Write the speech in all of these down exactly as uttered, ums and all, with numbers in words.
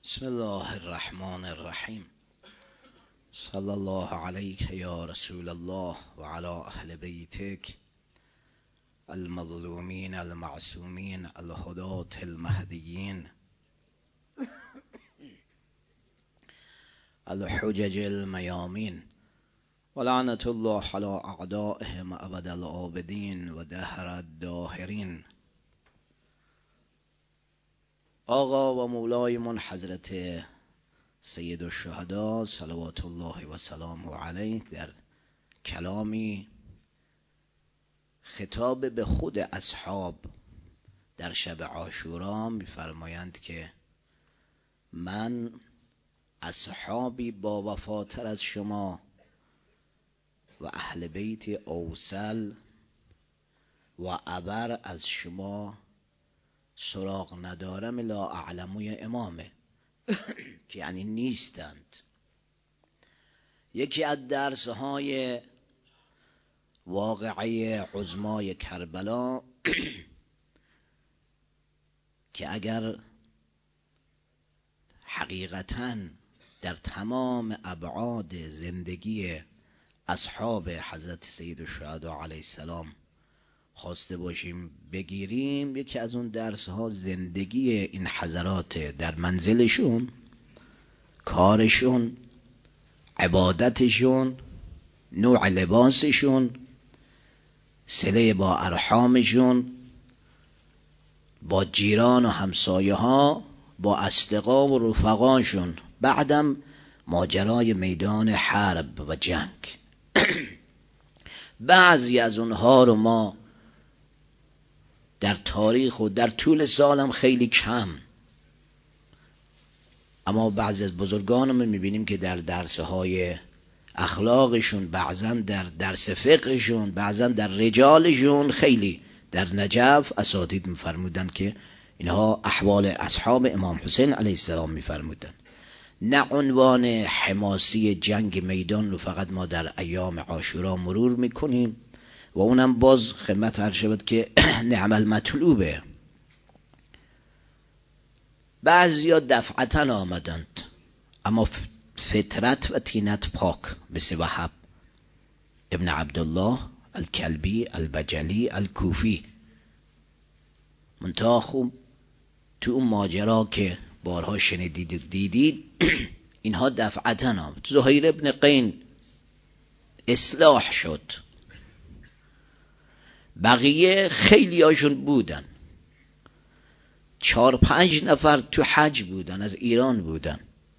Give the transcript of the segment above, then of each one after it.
بسم الله الرحمن الرحیم. صلی الله علیک یا رسول الله و علی اهل بیتک المظلومین المعصومین الهداة المهدیین الحجج المیامین ولعنة الله علی اعدائهم ابد العابدین و دهر الداهرین. آقا و مولای من حضرت سید الشهدا صلوات الله و سلامه علیه در کلامی خطاب به خود اصحاب در شب عاشورا می‌فرمایند که من اصحابی با وفاتر از شما و اهل بیت اوصل و ابر از شما سراغ ندارم لا اعلموی امامه که یعنی نیستند. یکی از درسهای واقعه عظمای کربلا که اگر حقیقتاً در تمام ابعاد زندگی اصحاب حضرت سید الشهدا علیه السلام خواسته باشیم بگیریم، یکی از اون درس ها زندگی این حضرات در منزلشون، کارشون، عبادتشون، نوع لباسشون، صله با ارحامشون، با جیران و همسایه ها، با اصدقا و رفقاشون، بعدم ماجرای میدان حرب و جنگ. بعضی از اونها رو ما در تاریخ و در طول سالم خیلی کم، اما بعضی از بزرگانمون میبینیم که در درسهای اخلاقشون، بعضا در درس فقهشون، بعضا در رجالشون خیلی. در نجف اساتید میفرمودن که اینها احوال اصحاب امام حسین علیه السلام میفرمودن. نه عنوان حماسی جنگ میدان رو فقط ما در ایام عاشورا مرور میکنیم و اونم باز خدمت عرض شود که نعم المطلوبه. بعضیا دفعتا آمدند اما فطرت و تینت پاک، مثل وهب ابن عبدالله الکلبی البجلی الکوفی. منتها خوب تو اون ماجرا که بارها شنیدید دیدید اینها دفعتا آمد. زهیر ابن قین اصلاح شد، بقیه خیلی هاشون بودن، چار پنج نفر تو حج بودن، از ایران بودن.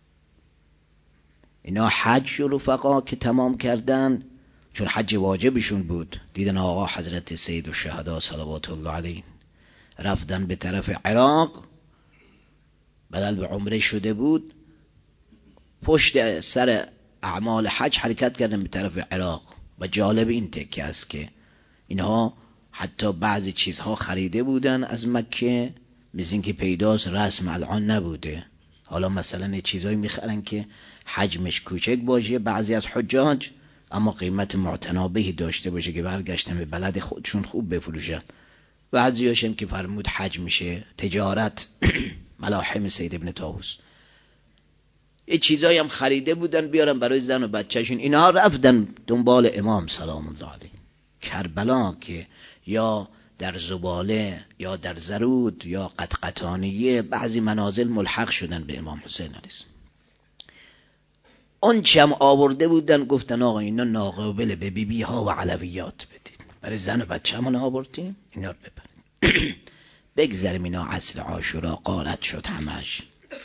اینا حج و رفقا که تمام کردن، چون حج واجبشون بود، دیدن آقا حضرت سید الشهدا صلوات الله علیه رفتن به طرف عراق، بدل به عمره شده بود، پشت سر اعمال حج حرکت کردن به طرف عراق. و جالب این تکه است که اینها حتی بعضی چیزها خریده بودن از مکه، مثل این که پیداست رسم الان نبوده. حالا مثلا چیزایی میخرن که حجمش کوچک باشه بعضی از حجاج، اما قیمت معتنابهی داشته باشه که برگشتن به بلد خودشون خوب بفروشن. بعضی هاشم که فرمود حج میشه تجارت ملاحم سید ابن طاووس، یه چیزایی هم خریده بودن بیارن برای زن و بچهشون. اینها رفتن دنبال امام سلام الله علیه کربلا، که یا در زباله یا در زرود یا قطقطانیه بعضی منازل ملحق شدن به امام حسین علیه السلام. اون چم آورده بودن گفتن آقا اینا ناقابل به بی بی ها و علویات بدید، برای زن و بچه همون آوردیم اینا رو ببرید. بگذاریم اینا عصر عاشورا قارت شد همش.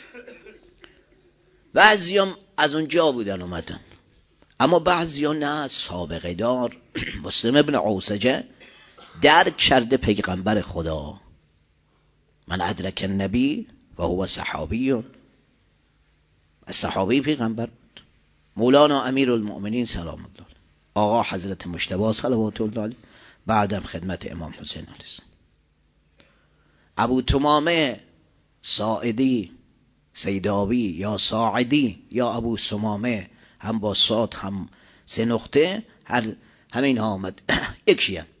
بعضی هم از اونجا بودن اومدن، اما بعضی ها نه، سابقه دار. مسلم ابن عوسجه درک کرده پیغمبر خدا، من ادرک النبی و هو صحابی، صحابی پیغمبر بود. مولانا امیر المؤمنین سلام الله، آقا حضرت مجتبی صلوات الله علیه، بعدم خدمت امام حسین علیه السلام. ابو تمامه ساعدی سیداوی یا ساعدی یا ابو سمامه، هم با صاد هم سه نقطه، هر همین ها آمد. یکی هم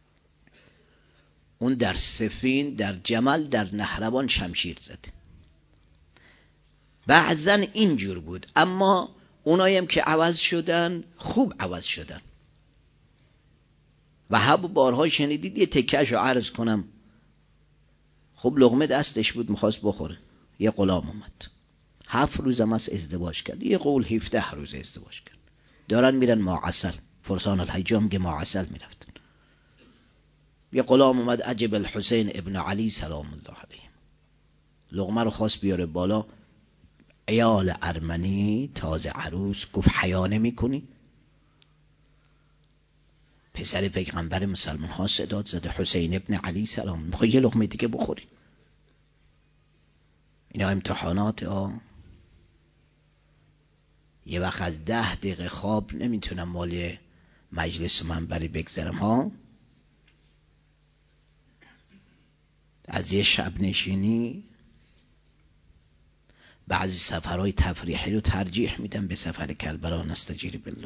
اون در سفین، در جمل، در نهروان شمشیر زده. بعضن اینجور بود. اما اونایم که عوض شدن خوب عوض شدن. و هب بارها شنیدید، یه تکهش رو عرض کنم. خب لقمه دستش بود میخواست بخوره، یه غلام اومد هفت روز هم از ازدواج کرد، یه قول هفده روز ازدواج کرد، دارن میرن معسل، فرسان الحجام که معسل میرفتن. یه غلام اومد عجب الحسین ابن علی سلام الله علیه، لقمه رو خواست بیاره بالا. عیال ارمنی تازه عروس گفت حیا نمی کنی؟ پسر پیغمبر مسلمان ها صداد زده حسین ابن علی سلام، میخوای یه لقمه دیگه بخوری؟ اینا امتحانات ها. یه وقت از ده دقیقه خواب نمیتونم مالی مجلس من بری بگذرم ها. از یه شب نشینی بعضی سفرهای تفریحی رو ترجیح میدم به سفر کربلا نستجیر بالله.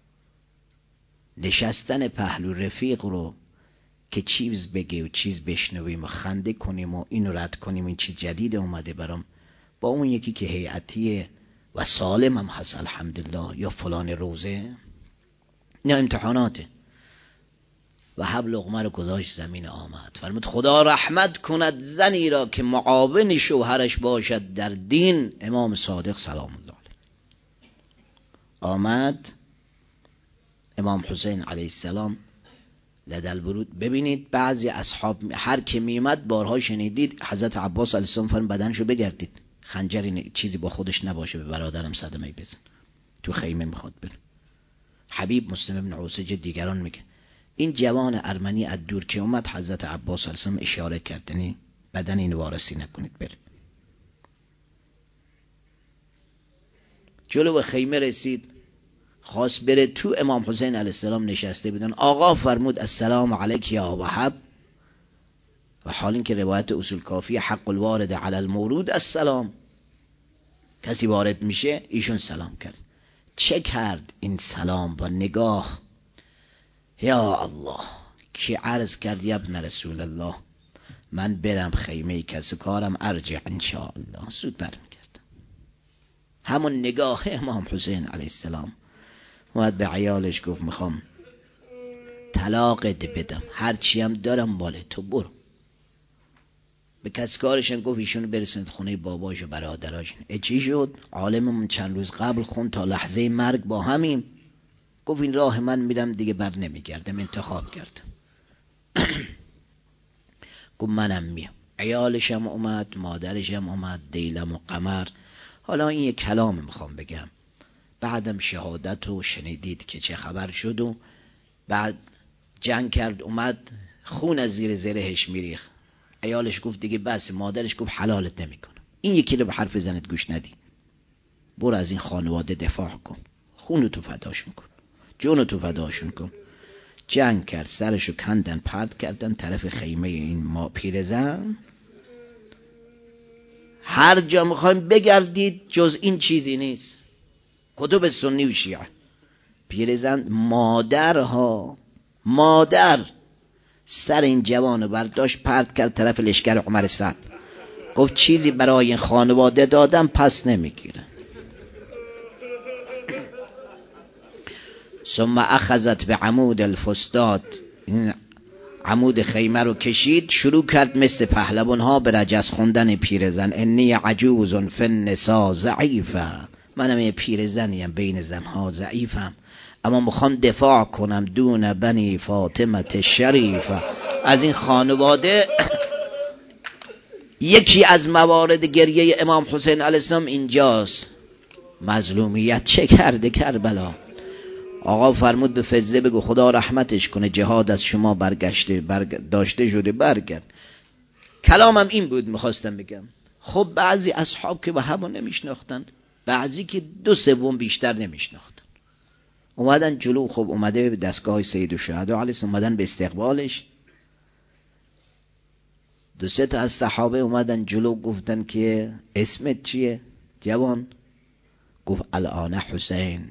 نشستن پهلو رفیق رو که چیز بگه و چیز بشنویم و خنده کنیم و اینو رد کنیم، این چیز جدید اومده برام، با اون یکی که هیئتیه و سالم هم هست الحمدلله، یا فلان روزه، اینا امتحاناته. و هب لقمه رو گذاشت زمین آمد، فرمود خدا رحمت کند زنی را که معاون شوهرش باشد در دین. امام صادق سلام الله علیه آمد، امام حسین علیه السلام لدل برود. ببینید بعضی اصحاب هر که میمد بارها شنیدید حضرت عباس علیه السلام فرمود بدنشو بگردید، خنجری چیزی با خودش نباشه به برادرم صدمه بزن، تو خیمه میخواد بره. حبیب مسلم ابن عوسج دیگران میگه این جوان ارمنی از دور که اومد حضرت عباس علیه السلام اشاره کردنی بدن این وارسی نکنید بره. جلو به خیمه رسید، خواست بره تو، امام حسین علیه السلام نشسته بودن. آقا فرمود السلام علیک یا وهب، و حال این که روایت اصول کافی حق الوارد علی المورود السلام، کسی وارد میشه ایشون سلام کرد. چه کرد این سلام و نگاه؟ یا الله، که عرض کرد یا ابن رسول الله من برم خیمه کس کارم ارجع انشاءالله، زود برمیگردم. همون نگاه امام حسین علیه السلام اومد به عیالش گفت میخوام طلاقت بدم، هرچی هم دارم باله تو برو. به کس کارشن گفت ایشونو برسند خونه باباش و برادراش. چی شد؟ عالممون چند روز قبل خون تا لحظه مرگ با همیم. گفت این راه من میرم دیگه بر نمیگردم، انتخاب کردم. گفت منم میام. عیالشم اومد، مادرشم اومد، دیلم و قمر. حالا این یک کلام میخوام بگم، بعدم شهادت رو شنیدید که چه خبر شد. و بعد جنگ کرد، اومد خون از زیر زرهش میریخ. عیالش گفت دیگه بس، مادرش گفت حلالت نمیکنم، این یکی رو به حرف زنت گوش ندی، برو از این خانواده دفاع کن، خونو تو فداشون کن، جونو تو فداشون کن. جنگ کرد، سرشو کندن پرد کردن طرف خیمه این ما پیرزن. هر جا میخوایم بگردید جز این چیزی نیست، کتب سنی و شیعه. پیرزن مادرها مادر سر این جوانو برداشت پرد کرد طرف لشکر عمر سعد، گفت چیزی برای این خانواده دادم پس نمیگیرم. ثم اخذت به عمود الفستاد، این عمود خیمه رو کشید، شروع کرد مثل پهلوان ها به رجز خوندن پیرزن. انی عجوز فی النساء ضعیفه، منم یه پیرزنیم بین زنها ضعیفم، اما میخوام دفاع کنم دون بنی فاطمه شریفه، از این خانواده. یکی از موارد گریه امام حسین علیه السلام اینجاست. مظلومیت چه کرده کربلا؟ آقا فرمود به فزه بگو خدا رحمتش کنه، جهاد از شما برگشته برگ... داشته شده برگرد. کلامم این بود میخواستم بگم. خب بعضی اصحاب که به همه نمیشناختن، بعضی که دو سوم بیشتر نمیشناختن، اومدن جلو. خب اومده به دستگاه سید الشهدا علیه السلام، اومدن به استقبالش. دو سه تا از صحابه اومدن جلو، گفتن که اسمت چیه جوان؟ گفت الان حسین،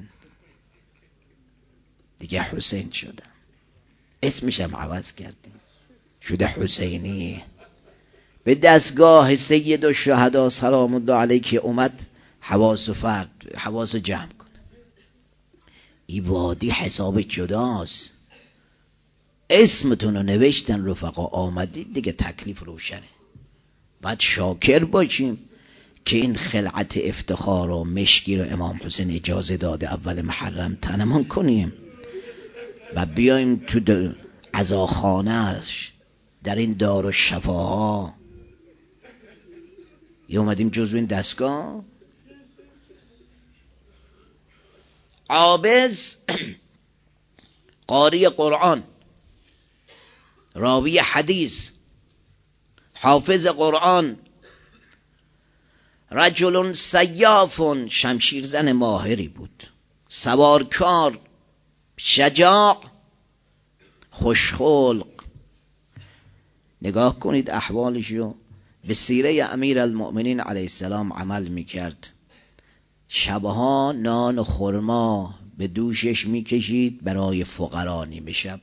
دیگه حسین شدم، اسمشم عوض کردیم شده حسینی. به دستگاه سید الشهدا سلام الله علیه که اومد، حواس و فرد حواس رو جمع کنه. این وادی حساب جداست. اسمتون رو نوشتن رفقا، آمدید دیگه، تکلیف روشنه. باید شاکر باشیم که این خلعت افتخار و مشکی رو امام حسین اجازه داده اول محرم تنمان کنیم و بیایم تو عزاخانه‌اش در این دار و شفاها. یه اومدیم جزو این دستگاه. عابس قاری قرآن، راوی حدیث، حافظ قرآن، رجل سیاف، شمشیرزن ماهری بود، سوارکار، شجاع، خوشخلق. نگاه کنید احوالشو. به سیره امیر المؤمنین علیه السلام عمل میکرد. شبها نان و خرما به دوشش میکشید برای فقرا نیمه شب.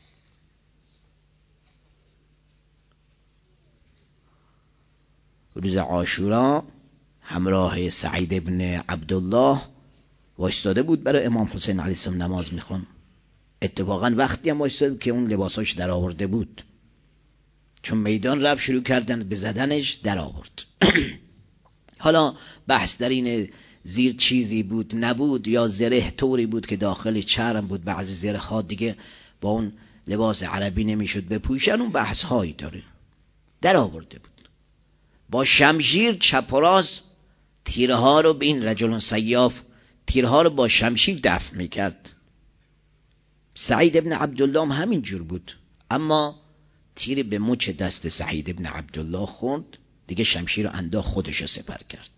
روز عاشورا همراه سعید ابن عبدالله وایستاده بود برای امام حسین علیه السلام نماز میخوان. اتفاقا وقتی هم وایستاده بود که اون لباساش در آورده بود، چون میدان رفت شروع کردن به زدنش، در آورد. حالا بحث در این زیر چیزی بود نبود یا زره طوری بود که داخل چرم بود، بعضی زره ها دیگه با اون لباس عربی نمیشد بپوشن، اون بحث هایی داره. در آورده بود با شمشیر چپ و راست تیرها رو به این رجل سیاف، تیرها رو با شمشیر دفع میکرد. سعید ابن عبدالله هم همین جور بود، اما تیر به مچ دست سعید ابن عبدالله خورد، دیگه شمشیر رو انداخت خودش رو سپر کرد.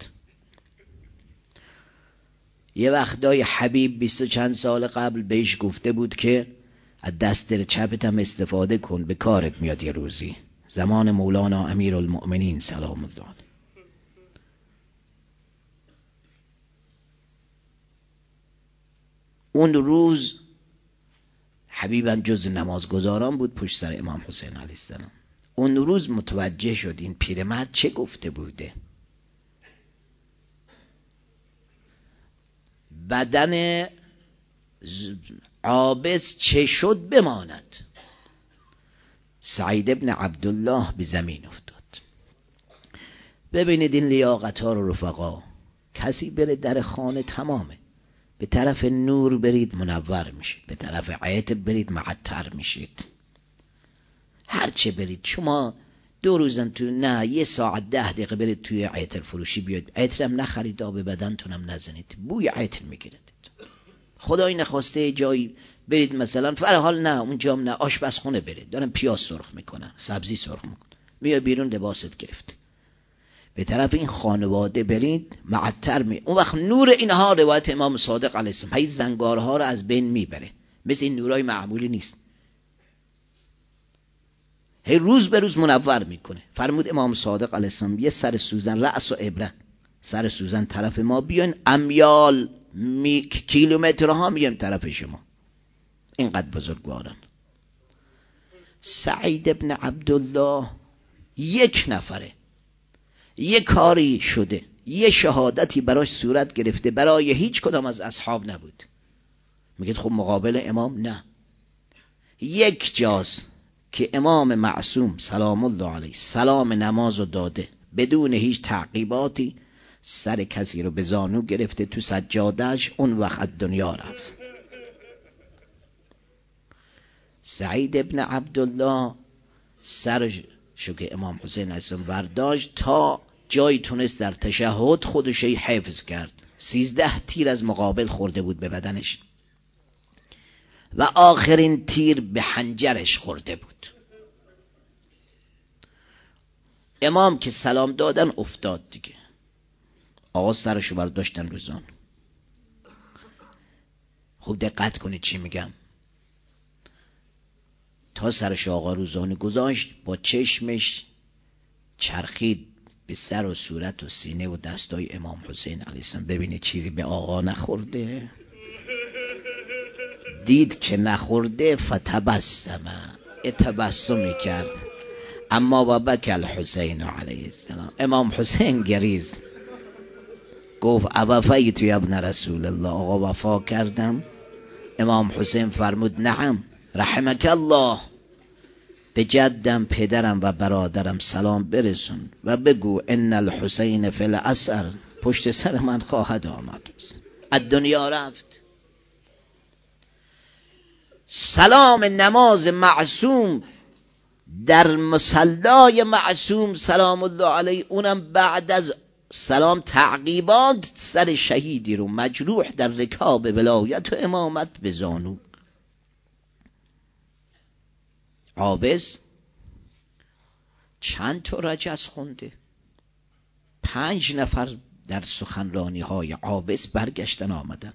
یه وقتای حبیب بیست و چند سال قبل بهش گفته بود که از دست چپت هم استفاده کن، به کارت میاد یه روزی. زمان مولانا امیر المؤمنین سلام الله علیه. اون روز حبیبم جز نمازگزاران بود پشت سر امام حسین علیه السلام. اون روز متوجه شد این پیرمرد چه گفته بوده. بدن عابس چه شد بماند. سعید ابن عبدالله به زمین افتاد. ببینید این لیاقت ها رو رفقا. کسی بره در خانه تمامه. به طرف نور برید منور میشید، به طرف عیت برید معطر میشید. هرچه برید شما دو روزم تو، نه یه ساعت ده دقیقه برید توی عیتر فروشی بیاید، عیتر هم نخرید، آب بدنتونم نزنید، بوی عیتر میگیرید. خدای نخواسته جایی برید مثلا فرحال نه اونجا نه آشپزخونه برید، دارن پیاز سرخ میکنن، سبزی سرخ میکنن، بیا بیرون لباست گرفت. به طرف این خانواده برید معطر می. اون وقت نور اینها روایت امام صادق علیه السلام هی زنگارها رو از بین میبره، مثل این نورای معمولی نیست، هی روز به روز منور میکنه. فرمود امام صادق علیه السلام یه سر سوزن، رأس و ابره، سر سوزن طرف ما بیان، امیال می... کیلومترها میان طرف شما، اینقدر بزرگوارن. سعید ابن عبدالله یک نفره، یه کاری شده، یه شهادتی براش صورت گرفته، برای هیچ کدام از اصحاب نبود. میگید خب مقابل امام؟ نه، یک جاست که امام معصوم سلام الله علیه سلام نمازو داده بدون هیچ تعقیباتی، سر کسی رو به زانو گرفته تو سجادهش، اون وقت دنیا رفت. سعید ابن عبدالله سرشو که امام حسین علیه ورداشت تا جایی تونست در تشهد خودش حفظ کرد. سیزده تیر از مقابل خورده بود به بدنش و آخرین تیر به حنجرش خورده بود. امام که سلام دادن افتاد دیگه، آقا سرشو برداشتن روزان. خوب دقت کنید چی میگم. تا سرش آقا روزانه گذاشت، با چشمش چرخید به سر و صورت و سینه و دستای امام حسین علیه السلام، ببینه چیزی به آقا نخورده. دید که نخورده، فتبسم، اتبسمی کرد. اما و بک الحسین علیه السلام، امام حسین گریز. گفت اوفیت یا ابن رسول الله، آقا وفا کردم. امام حسین فرمود نعم رحمک الله، به جدم پدرم و برادرم سلام برسون و بگو ان الحسین فی الاثر، پشت سر من خواهد آمد. از دنیا رفت. سلام نماز معصوم در مصلای معصوم سلام الله علیه، اونم بعد از سلام تعقیبات سر شهیدی رو مجروح در رکاب ولایت و امامت به زانو. عابس چند تا رجز خونده، پنج نفر در سخنرانی های عابس برگشتن آمدن،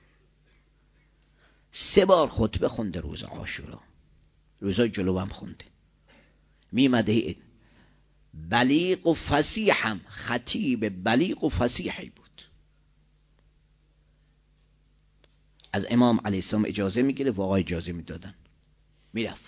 سه بار خطبه خونده روز عاشورا، روزای جلو هم خونده. میمده بلیغ و فصیحم، خطیب بلیغ و فصیحی بود. از امام علیه السلام اجازه میگیره و آقا اجازه میدادن، میرفت.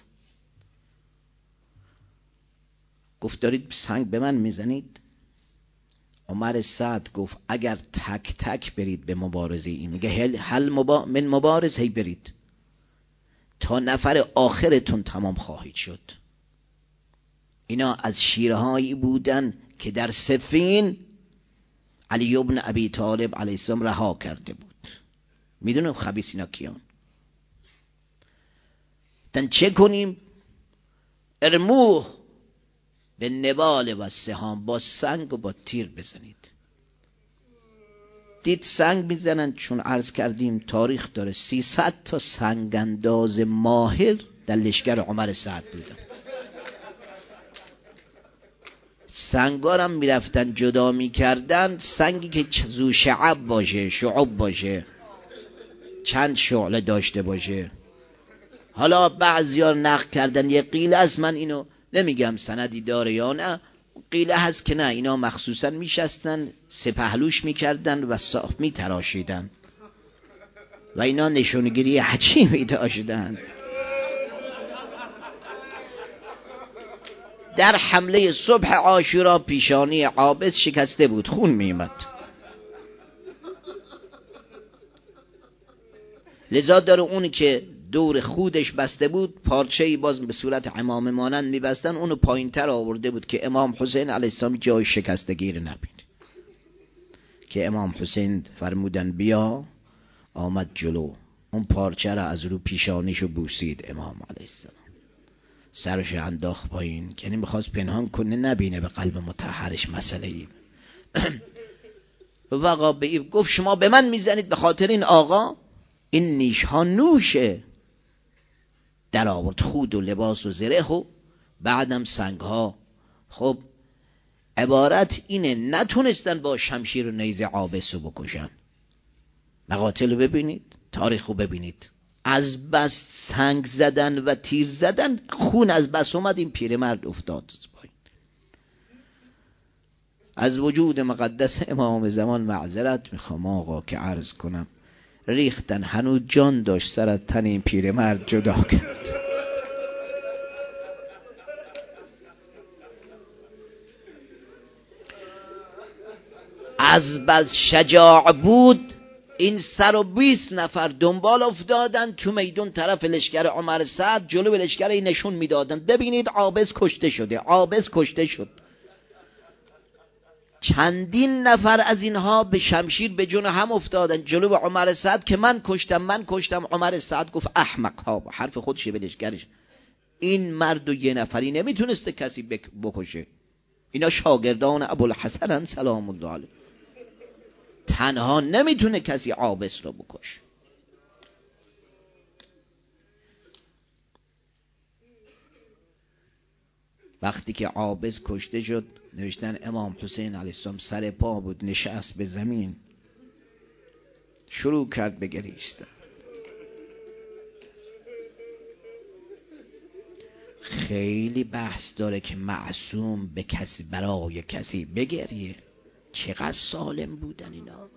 گفت دارید سنگ به من میزنید؟ عمر سعد گفت اگر تک تک برید به مبارزه این، میگه هل مبا... من مبارز، هی برید تا نفر آخرتون تمام خواهید شد. اینا از شیرهایی بودن که در صفین علی ابن ابی طالب علیه السلام رها کرده بود. میدونم خبیث اینا کیان. تن چه کنیم؟ ارموه به نبال و سهام، با سنگ و با تیر بزنید. دید سنگ میزنن، چون عرض کردیم تاریخ داره سیصد تا سنگ انداز ماهر در لشکر عمر سعد بودن. سنگارم میرفتن جدا میکردن، سنگی که زو شعب باشه، شعب باشه، چند شعله داشته باشه. حالا بعضیار نقل کردن، یه قیله از، من اینو نمیگم سندی داره یا نه، قیله هست که نه، اینا مخصوصا میشستن سپهلوش میکردن و صاف میتراشیدن و اینا نشونگیری عجیبی داشتن. در حمله صبح عاشورا پیشانی عابس شکسته بود، خون میمد. لذا داره اون که دور خودش بسته بود، پارچه‌ای باز به صورت عمامه مانند میبستن، اونو پایین تر آورده بود که امام حسین علیه السلام جای شکستگی رو نبینه. که امام حسین فرمودن بیا، آمد جلو، اون پارچه را از رو پیشانیشو بوسید امام علیه السلام، سرش انداخت پایین، یعنی میخواست پنهان کنه نبینه به قلب مطهرش مسئله ای. وقا به گفت شما به من میزنید به خاطر این آقا؟ این نیش ها نوشه. در آورد خود و لباس و زره و بعدم سنگ ها. خب عبارت اینه، نتونستن با شمشیر و نیزه عابس رو بکشن. مقاتل رو ببینید، تاریخ رو ببینید، از بس سنگ زدن و تیر زدن، خون از بس اومد، این پیرمرد افتاد پایین. از وجود مقدس امام زمان معذرت میخوام آقا که عرض کنم، ریختن، هنوز جان داشت سر از تن این پیرمرد جدا کرد. از بس شجاع بود، این سر و بیست نفر دنبال افتادن تو میدون طرف لشکر عمر سعد، جلو لشکر این نشون میدادن ببینید عابس کشته شده، عابس کشته شد. چندین نفر از اینها به شمشیر به جون هم افتادن جلو عمر سعد که من کشتم من کشتم. عمر سعد گفت احمق ها، حرف خودشه به لشکرش، این مرد و یه نفری نمیتونسته کسی بکشه، اینا شاگردان ابوالحسن سلام الله علیه، تنها نمیتونه کسی عابس رو بکشه. وقتی که عابس کشته شد، نوشتن امام حسین علیه السلام سر پا بود، نشست به زمین، شروع کرد به گریستن. خیلی بحث داره که معصوم به کسی، برای کسی بگریه. چقدر سالم بودن اینا.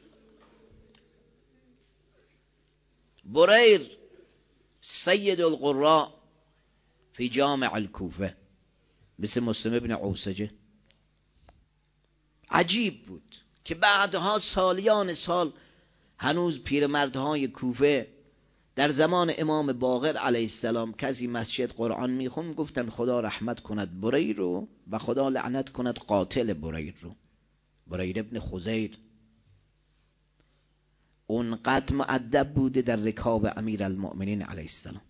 بریر سید القراء فی جامع الکوفه، مثل مسلم ابن عوسجه، عجیب بود. که بعدها سالیان سال هنوز پیرمردهای کوفه در زمان امام باقر علیه السلام کسی مسجد قرآن میخون گفتن خدا رحمت کند بریر رو و خدا لعنت کند قاتل بریر رو، بریر ابن خزیر. اونقدر مؤدب بوده در رکاب امیر المؤمنین علیه السلام.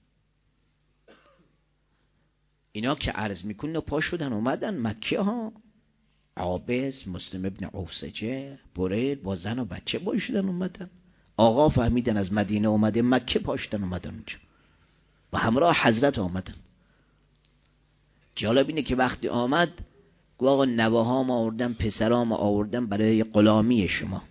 اینا که عرض میکنن پا شدن اومدن مکه ها، عابس، مسلم ابن عوسجه، بریر با زن و بچه پا شدن اومدن. آقا فهمیدن از مدینه اومده مکه، پا شدن اومدن اونجا و همراه حضرت آمدن. جالب اینه که وقتی آمد گو آقا نواهام آوردن، پسرام آوردن برای غلامی شما،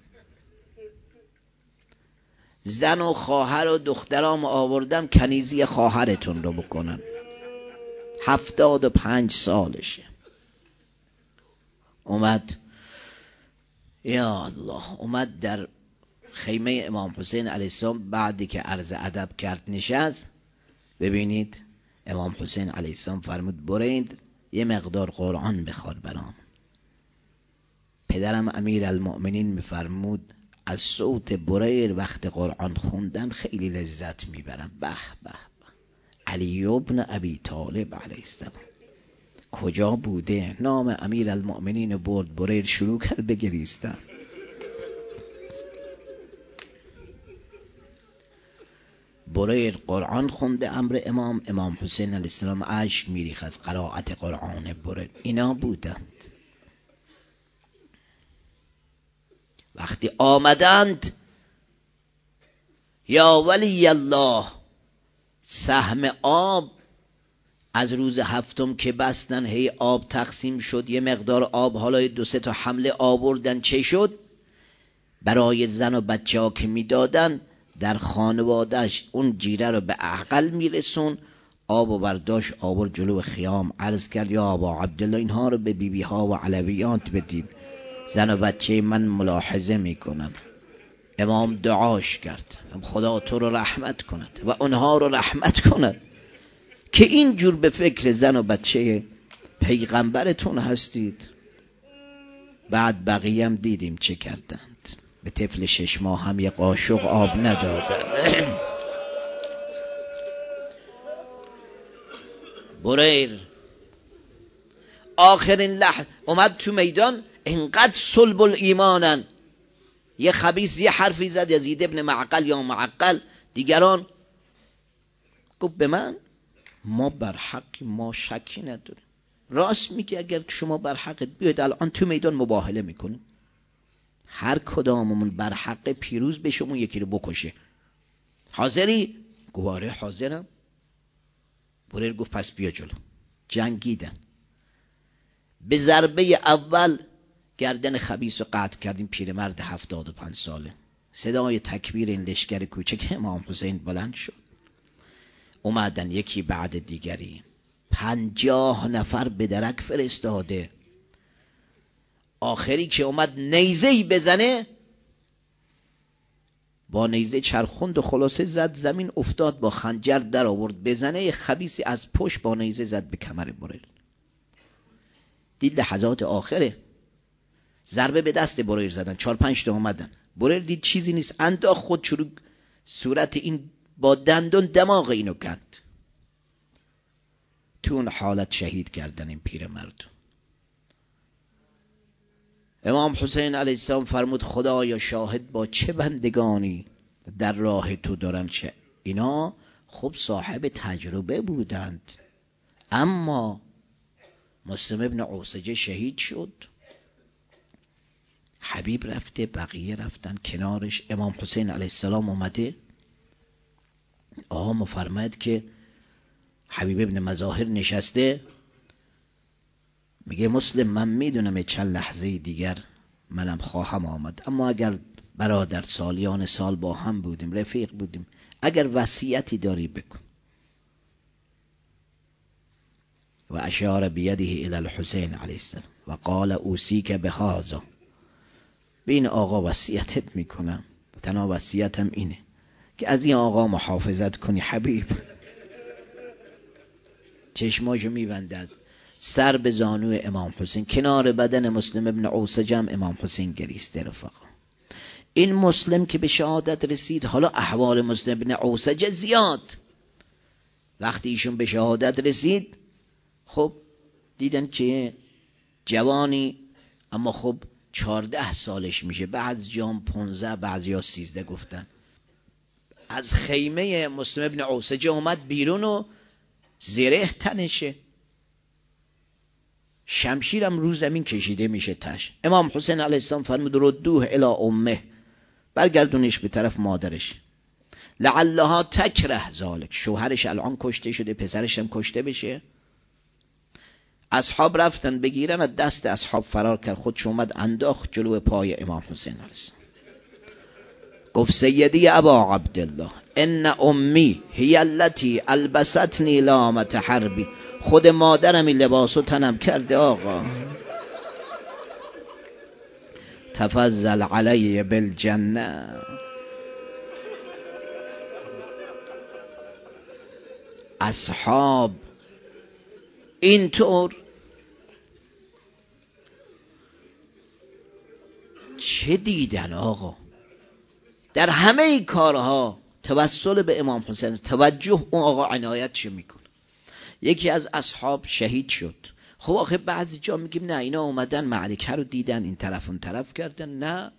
زن و خواهر و دخترام آوردم کنیزی خواهرتون رو بکنن. هفتاد و پنج سالشه. اومد یا الله، اومد در خیمه امام حسین علیه السلام. بعدی که عرض ادب کرد نشست. ببینید امام حسین علیه السلام فرمود برید یه مقدار قرآن بخوان برام. پدرم امیر المؤمنین میفرمود از صوت بریر وقت قرآن خوندن خیلی لذت میبرم. به به، علی ابن ابی طالب علیه السلام کجا بوده؟ نام امیر المؤمنین برد، بریر شروع کرد بگریستن. بریر قرآن خونده امر امام امام حسین علیه السلام اشک میریخت از قرائت قرآن بریر. اینا بودند. وقتی آمدند یا ولی الله، سهم آب از روز هفتم که بستن هی آب تقسیم شد، یه مقدار آب حالا دو سه تا حمله آوردن. چه شد؟ برای زن و بچه ها که میدادن در خانوادهش اون جیره رو به عقل میرسون. آب و برداشت آورد جلو خیام، عرض کرد یا ابا عبدالله اینها رو به بیبی ها و علویات بدید، زن و بچه من ملاحظه میکنن. امام دعاش کرد خدا تو رو رحمت کند و اونها رو رحمت کند که اینجور به فکر زن و بچه پیغمبرتون هستید. بعد بقیه هم دیدیم چه کردند. به طفل شش ماه هم یه قاشق آب ندادن. بریر آخرین لحظه اومد تو میدان، اینقدر صلب الایمانن. یه خبیث یه حرفی زد، یزید ابن معقل یا معقل، دیگران گفت به من ما بر حقی، ما شکی نداریم. راست میگی، اگر شما بر حقت بیاید الان تو میدان مباهله میکنیم، هر کداممون بر حق پیروز بشه اون یکی رو بکشه. حاضری؟ گواره حاضرم. بریر گفت پس بیا جلو. جنگیدن. به ضربه اول گردن خبیث رو قطع کردیم. پیرمرد هفتاد و پنج ساله. صدای تکبیر این لشکر کوچک امام حسین بلند شد. اومدن یکی بعد دیگری، پنجاه نفر به درک فرستاده. آخری که اومد نیزه‌ای بزنه، با نیزه چرخوند و خلاصه زد زمین، افتاد، با خنجر در آورد بزنه. خبیثی از پشت با نیزه زد به کمر بریر. دید لحظات آخره، ضربه به دست بریر زدن، چهار پنج تا اومدن. بریر دید چیزی نیست، انداخت خود شروع صورت این با دندون دماغ اینو کند. تو اون حالت شهید کردن این پیرمرد. امام حسین علیه السلام فرمود خدایا شاهد با چه بندگانی در راه تو دارن. چه اینا خب صاحب تجربه بودند، اما مسلم ابن عوسجه شهید شد، حبیب رفته، بقیه رفتن کنارش. امام حسین علیه السلام اومده، آقا مفرماید که حبیب ابن مظاهر نشسته، میگه مسلم من میدونم چند لحظه دیگر منم خواهم آمد، اما اگر برادر سالیان سال با هم بودیم، رفیق بودیم، اگر وصیتی داری بکن. و اشار بیده الی الحسین علیه السلام و قال اوصیک بهذا، بین آقا وصیتت میکنم، تنها وصیتم اینه که از این آقا محافظت کنی حبیب. چشماشو میبنده از سر به زانو امام حسین، کنار بدن مسلم ابن اوسج هم امام حسین گریسته. رفقا این مسلم که به شهادت رسید، حالا احوال مسلم ابن اوسج زیاد، وقتی ایشون به شهادت رسید خب دیدن که جوانی، اما خب چارده سالش میشه، بعض جام پونزه، بعضی ها سیزده گفتن. از خیمه مسلم ابن اوسج اومد بیرون و زره تنشه، شمشیرم رو زمین کشیده میشه تش. امام حسین علیه السلام فرمود ردوه الی امه، برگردونش به طرف مادرش، لعلها تکره ذالک، شوهرش الان کشته شده، پسرش هم کشته بشه. اصحاب رفتن بگیرن، از دست اصحاب فرار کرد، خودش اومد انداخت جلو پای امام حسین علیه السلام، گفت سیدی ابا عبدالله ان امی هی التی البستنی لامت حربی، خود مادرمی لباسو تنم کرده آقا، تفضل علی بالجنه. اصحاب اینطور چه دیدن آقا؟ در همه ای کارها توسل به امام حسین، توجه اون آقا عنایت چه میکنه. یکی از اصحاب شهید شد. خب آخه بعضی جا میگیم نه اینا اومدن معرکه رو دیدن، این طرف اون طرف کردن، نه.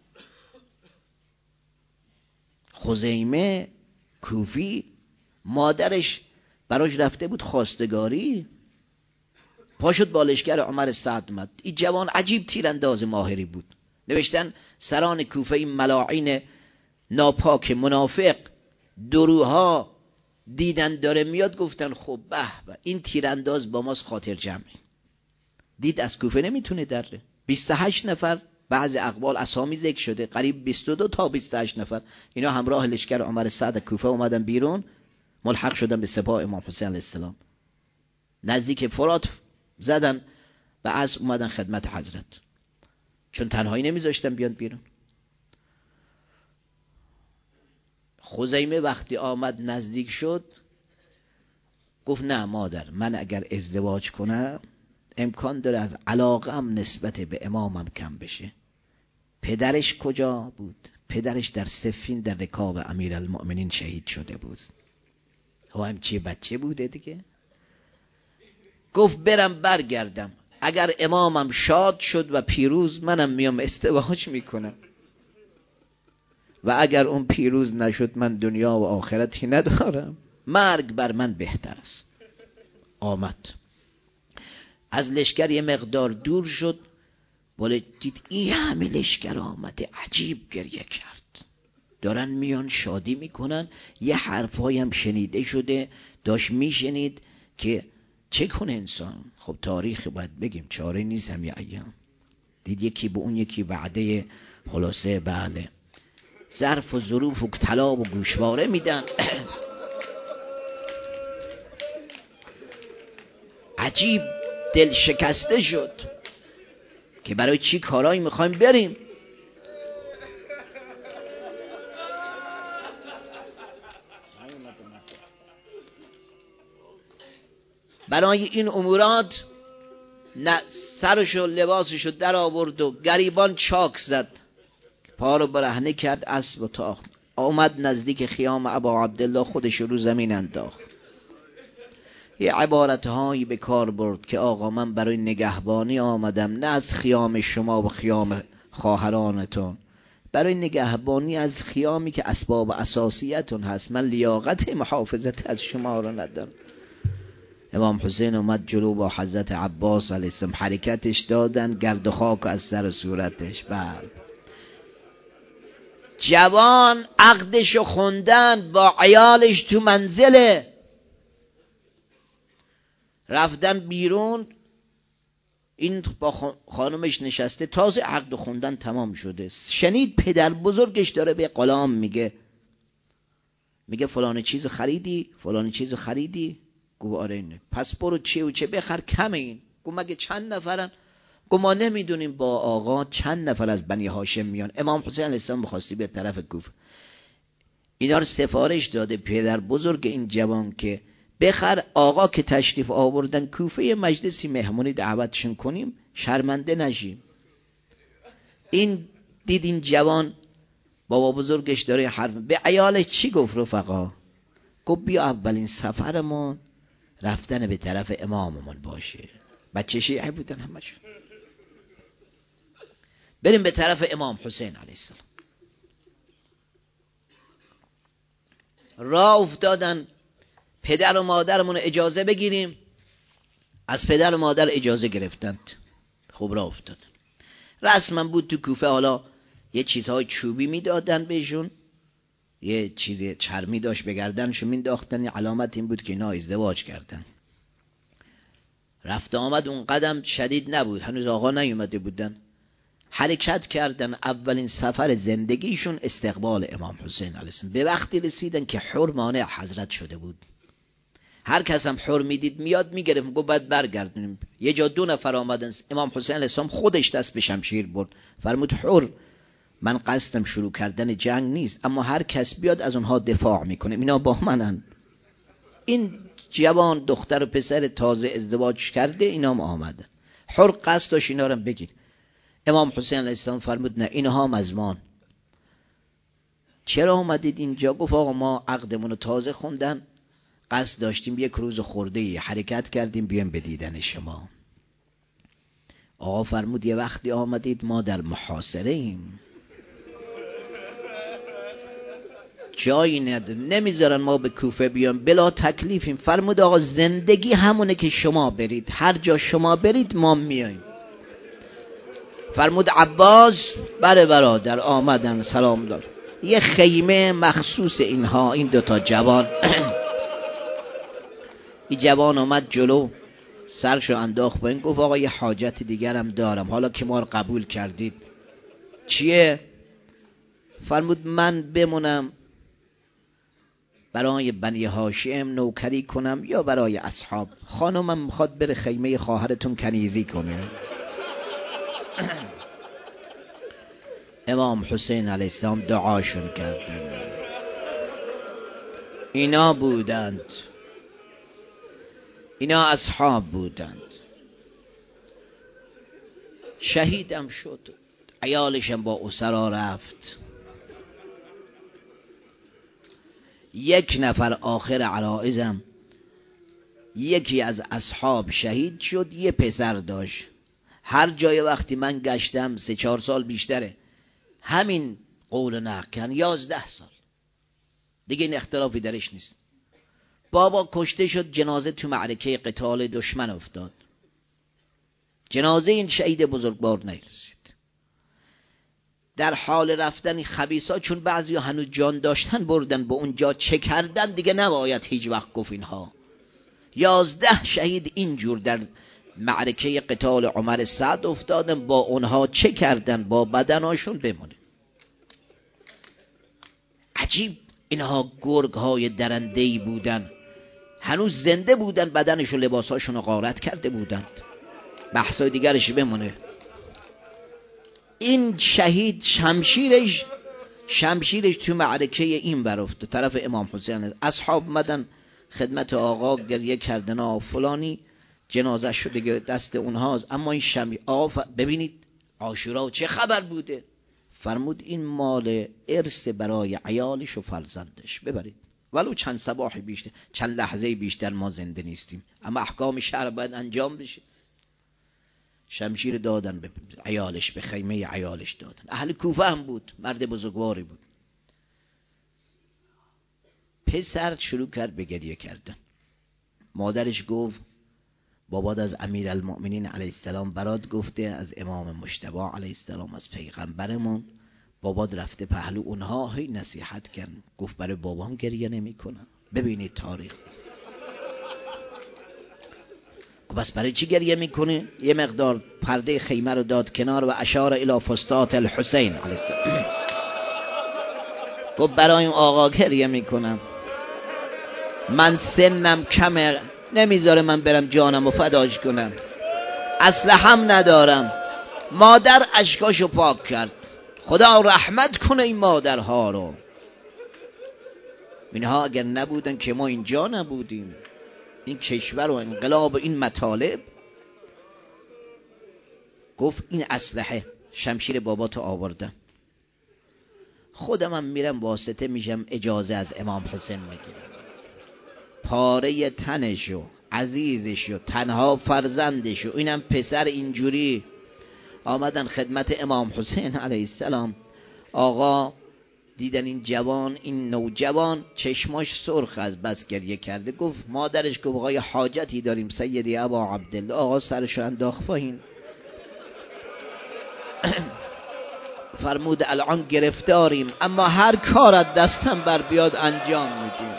خزیمه کوفی مادرش براش رفته بود خواستگاری، پاشد بالشگر عمر سعد اومد. این جوان عجیب تیرانداز ماهری بود. نوشتن سران کوفه این ملاعین ناپاک منافق دروها دیدن داره میاد، گفتن خب به به این تیرانداز با ماست خاطر جمعی. دید از کوفه نمیتونه دره. بیست و هشت نفر، بعض اقوال اسامی ذکر شده، قریب بیست و دو تا بیست و هشت نفر، اینا همراه لشکر عمر سعد کوفه اومدن بیرون، ملحق شدن به سپاه امام حسین علیه السلام، نزدیک فرات زدن و از اومدن خدمت حضرت، چون تنهایی نمیذاشتن بیان بیرون. خزیمه وقتی آمد نزدیک شد گفت نه مادر، من اگر ازدواج کنم امکان داره از علاقم نسبت به امامم کم بشه. پدرش کجا بود؟ پدرش در صفین در رکاب امیرالمؤمنین شهید شده بود. او هم چی بچه بوده دیگه. گفت برم برگردم، اگر امامم شاد شد و پیروز، منم میام ازدواج میکنم، و اگر اون پیروز نشد من دنیا و آخرتی ندارم، مرگ بر من بهتر است. آمد از لشکر یه مقدار دور شد، ولی دید این همه لشکر آمده، عجیب گریه کرد. دارن میان شادی میکنن، یه حرفایی هم شنیده شده، داشت میشنید که چه کنه انسان. خب تاریخ باید بگیم، چاره نیست هم یه ایام. دید یکی به اون یکی وعده خلاصه بله ظرف و ظروف و طلا و گوشواره میدن. عجیب دل شکسته شد که برای چی کارایی میخوایم بریم. برای این امورات سرشو لباسشو در آورد و گریبان چاک زد، پا رو برهنه کرد، اسب و تاخت، آمد نزدیک خیام ابا عبدالله، خودش رو زمین انداخت. یه عبارتهایی به کار برد که آقا من برای نگهبانی آمدم، نه از خیام شما و خیام خواهرانتون، برای نگهبانی از خیامی که اسباب اساسیتون هست، من لیاقت محافظت از شما رو ندارم. امام حسین اومد جلو، با حضرت عباس علیه السلام حرکتش دادن، گرد و خاک از سر صورتش. بعد جوان عقدشو خوندن، با عیالش تو منزله، رفتن بیرون، این با خانمش نشسته، تازه عقد خوندن تمام شده، شنید پدر بزرگش داره به غلام میگه میگه فلان چیز خریدی، فلان چیز خریدی؟ گو آره اینه. پس برو چه و چه بخر، کم این. گو مگه چند نفرن؟ گو ما نمیدونیم با آقا چند نفر از بنی هاشم میان. امام حسین علیه السلام بخواستی به طرف کوفه، اینا رو سفارش داده پدر بزرگ این جوان که بخر. آقا که تشریف آوردن کوفه، مجلسی مهمونی دعوتشون کنیم شرمنده نشیم. این دید این جوان بابا بزرگش داره حرف، به عیالش چی گفت رفقا؟ گفت بیا اولین سفرمون رفتن به طرف اماممون باشه. بچه شیعه بودن همشون. بریم به طرف امام حسین علیه السلام. راه افتادن پدر و مادرمون اجازه بگیریم. از پدر و مادر اجازه گرفتند. خوب راه افتادن. رسما بود تو کوفه، حالا یه چیزهای چوبی میدادن بهشون، یه چیز چرمی داشت به گردنشون مینداختن، علامت این بود که اینا ازدواج کردن. رفت آمد اون قدم شدید نبود، هنوز آقا نیومده بودن. حرکت کردن. اولین سفر زندگیشون استقبال امام حسین علیه السلام. به وقتی رسیدن که حر مانع حضرت شده بود. هر کس هم حر میدید میاد میگرفت، گفت باید برگردونیم. یه جا دو نفر آمدن، امام حسین علیه السلام خودش دست به شمشیر برد، فرمود حر من قصدم شروع کردن جنگ نیست، اما هر کس بیاد از اونها دفاع میکنه، اینا با منن. این جوان دختر و پسر تازه ازدواج کرده اینا هم آمدن. حر قصد داشت اینا رو بگیر. امام حسین علیه السلام فرمود نه، اینها هم از مان. چرا آمدید اینجا؟ گفت آقا ما عقدمون رو تازه خوندن، قصد داشتیم یک روز خورده حرکت کردیم بیایم به دیدن شما. آقا فرمود یه وقتی آمدید ما در محاصره ایم، جایی نداریم، نمیذارن ما به کوفه بیام، بلا تکلیفیم. فرمود آقا زندگی همونه که شما برید، هر جا شما برید ما میاییم. فرمود عباس بره برادر آمدن سلام دار. یه خیمه مخصوص اینها، این دوتا جوان. این جوان آمد جلو، سرشو انداخت پایین، گفت آقا یه حاجت دیگرم دارم، حالا که ما رو قبول کردید. چیه؟ فرمود من بمونم برای بنی هاشم نوکری کنم یا برای اصحاب؟ خانمم میخواد بره خیمه خواهرتون کنیزی کنه. امام حسین علیه السلام دعاشون کردن. اینا بودند، اینا اصحاب بودند. شهیدم شد، عیالشم با اسرا رفت. یک نفر آخر عرائزم یکی از اصحاب شهید شد، یه پسر داشت. هر جای وقتی من گشتم سه چهار سال بیشتره همین قول نقل کن، یازده سال دیگه این اختلافی درش نیست. بابا کشته شد، جنازه تو معرکه قتال دشمن افتاد، جنازه این شهید بزرگوار نرسید. در حال رفتن خبیثا، چون بعضی هنوز جان داشتن بردن به اونجا، چه کردن دیگه نباید هیچ وقت گفت اینها. یازده شهید اینجور در معرکه قتال عمر سعد افتادن، با اونها چه کردن؟ با بدناشون بمونه. عجیب، اینها گرگ های درندهی بودن، هنوز زنده بودن، بدنش و لباساشون رو غارت کرده بودند. بحثای دیگرش بمونه. این شهید شمشیرش شمشیرش تو معرکه این برفت طرف امام حسین. اصحاب مدن خدمت آقا، گریه کردن آقا فلانی جنازه شده دست اونهاست، اما این شمی آقا ببینید عاشورا چه خبر بوده. فرمود این مال ارث برای عیالش و فرزندش، ببرید، ولو چند صباح بیشتر، چند لحظه بیشتر ما زنده نیستیم، اما احکام شرع باید انجام بشه. شمشیر دادن به عیالش، به خیمه عیالش دادن. اهل کوفه هم بود، مرد بزرگواری بود. پسر شروع کرد به گریه کردن. مادرش گفت بابات از امیر المؤمنین علیه السلام برات گفته، از امام مجتبی علیه السلام، از پیغمبرمون. بابات رفته پهلو اونها، هی نصیحت کرد. گفت برای بابام گریه نمی کنم. ببینید تاریخ. بس برای چی گریه میکنه؟ یه مقدار پرده خیمه رو داد کنار و اشار الی فستات الحسین علیه السلام. گفت برای این آقا گریه میکنم، من سنم کمه، نمیذاره من برم جانم و فداش کنم، اسلحه‌ام ندارم. مادر اشکاشو پاک کرد. خدا رحمت کنه این مادرها رو. اینها اگر نبودن که ما اینجا نبودیم. این کشور و انقلاب و این مطالب، گفت این اسلحه شمشیر باباتو آوردم، خودم هم میرم واسطه میشم اجازه از امام حسین میگیرم. پاره تنشو، عزیزشو، تنها فرزندشو، اینم پسر اینجوری آمدن خدمت امام حسین علیه السلام. آقا دیدن این جوان، این نوجوان چشماش سرخ از بس گریه کرده، گفت مادرش گفت آقای حاجتی داریم سیدی ابا عبدالله. آقا سرشو انداخت پایین. فرمود الان گرفتاریم، اما هر کار از دستم بر بیاد انجام میدیم.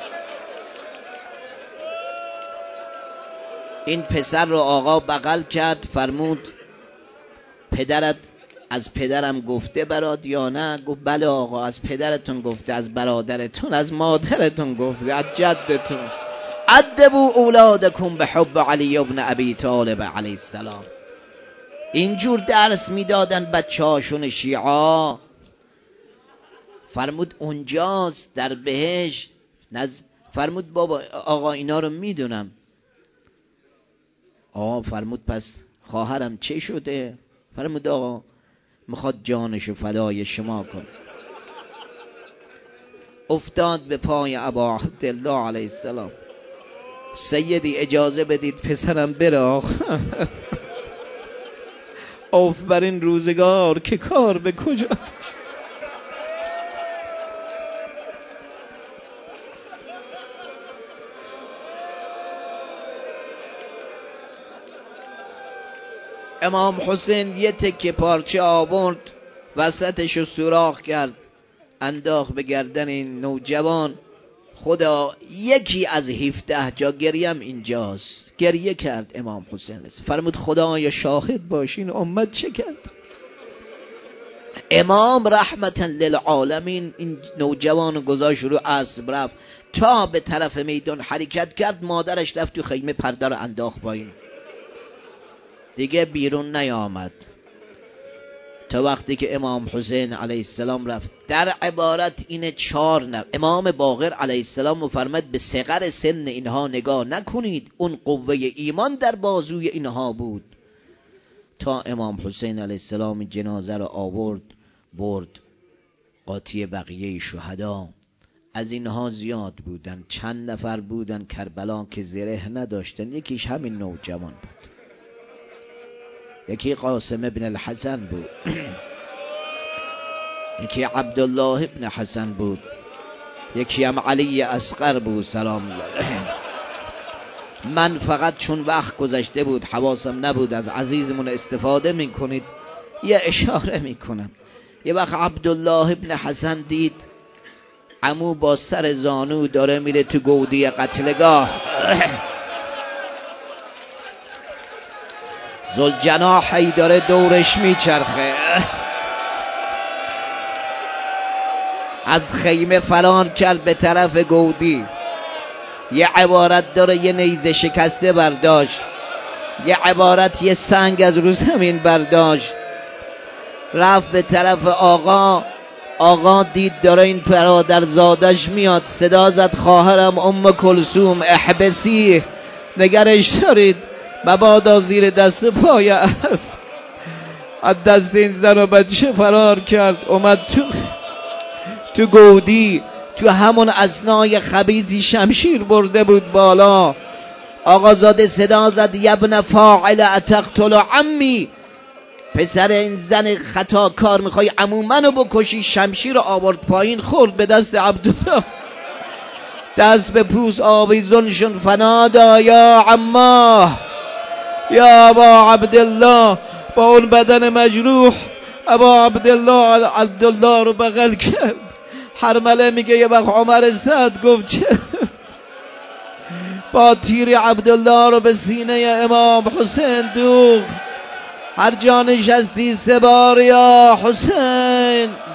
این پسر رو آقا بغل کرد، فرمود پدرت از پدرم گفته برات یا نه؟ گفت بله آقا، از پدرتون گفته، از برادرتون، از مادرتون گفته، از جدتون. ادبوا اولادکم به حب علی ابن ابی طالب علیه السلام. اینجور درس میدادن بچه هاشون شیعا. فرمود اونجاست در بهش نز... فرمود بابا آقا اینا رو میدونم. آقا فرمود پس خواهرم چه شده؟ فرمود آقا میخواد جانشو فدای شما کن. افتاد به پای ابا عبدالله علیه السلام. سیدی اجازه بدید پسرم بره آقا. اوف بر این روزگار که کار به کجا. امام حسین یه تکه پارچه آورد، وسطشو سوراخ کرد، انداخت به گردن این نوجوان. خدا یکی از هفده جا گریم اینجاست. گریه کرد امام حسین. فرمود خدایا شاهد باشین امت چه کرد. امام رحمتا للعالمین این نوجوان گذاشت رو اسب رفت تا به طرف میدان حرکت کرد. مادرش رفت تو خیمه پرده رو انداخت پایین، دیگه بیرون نیامد تا وقتی که امام حسین علیه السلام رفت. در عبارت اینه چهار نفر. امام باقر علیه السلام مفرمد به صغر سن اینها نگاه نکنید، اون قوه ایمان در بازوی اینها بود. تا امام حسین علیه السلام جنازه رو آورد برد قاطی بقیه شهدا. از اینها زیاد بودن، چند نفر بودن کربلا که زره نداشتن. یکیش همین نوجوان بود، یکی قاسم ابن الحسن بود، یکی عبدالله ابن حسن بود، یکی هم علی اصغر بود سلام الله. من فقط چون وقت گذشته بود حواسم نبود از عزیزمون استفاده میکنید یه اشاره میکنم. یه وقت عبدالله ابن حسن دید عمو با سر زانو داره میره تو گودی قتلگاه. ذوالجناحی داره دورش میچرخه. از خیمه فرار کرد به طرف گودی. یه عبارت داره یه نیزه شکسته برداشت، یه عبارت یه سنگ از رو زمین برداشت، رفت به طرف آقا. آقا دید داره این برادر زادش میاد، صدا زد خواهرم ام کلثوم احبسی، نگرش دارید مبادا زیر دست پای است. از دست این زن و بچه فرار کرد، اومد تو تو گودی. تو همون اثنای خبیزی شمشیر برده بود بالا. آقا زاده صدا زد یبن فاعل اتقتل عمی، پسر این زن خطا کار میخوای عمو منو بکشی. شمشیر رو آورد پایین، خورد به دست عبدالله، دست به پوست آویزون شد. فنادا یا عماه یا ابا عبدالله. با اون بدن مجروح ابا عبدالله عبدالله رو بغل کرد. حرمله میگه یه وقت عمر سعد گفت چه با تیر عبدالله رو به سینه امام حسین دوخت. هر جا نشستی سه بار یا حسین